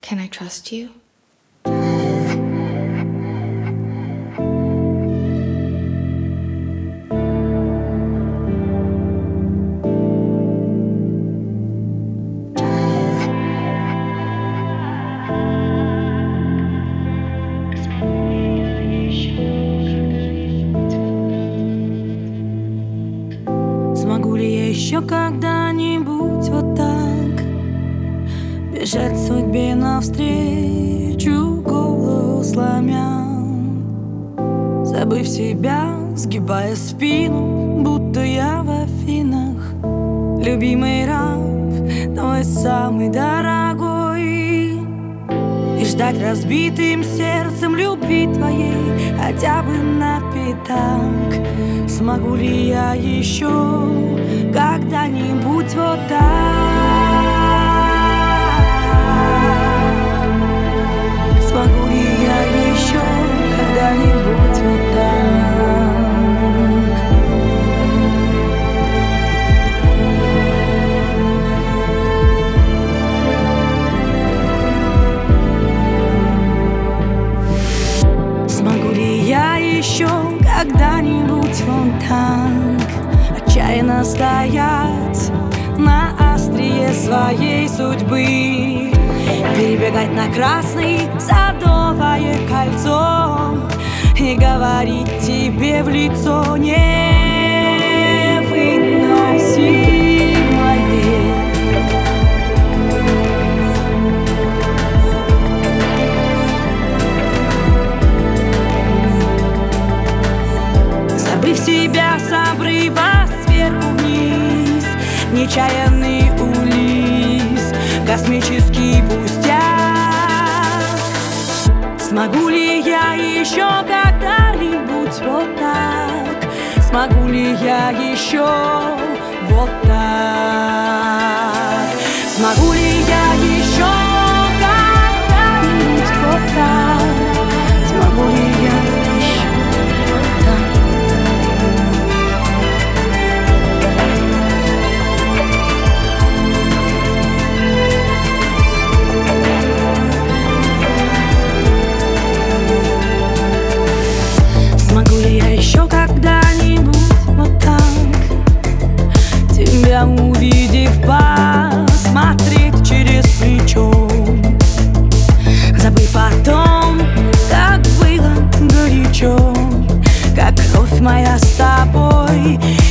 Can I trust you? Смогу ли я еще когда-нибудь вот так бежать судьбе навстречу, голову сломя, забыв себя, сгибая спину, будто я в Афинах, любимый раб, твой самый дорогой, и ждать разбитым сердцем любви твоей хотя бы на пятак. Смогу ли я еще когда-нибудь вот так? Смогу ли я еще когда-нибудь вот так? Смогу ли я еще когда-нибудь вот так отчаянно стоять на острие своей судьбы, перебегать на красный садовое кольцо и говорить тебе в лицо: невыносимое. Забыв себя с обрыва сверху вниз, нечаянный улис, космический пустяк. Смогу ли я еще когда-нибудь вот так? Смогу ли я еще вот так? Смогу ли я еще когда-нибудь вот так? Смогу ли я еще вот так? Смогу ли я еще когда-нибудь вот так тебя увидев, посмотреть через плечо, забыв о том, как было горячо, как кровь моя с тобой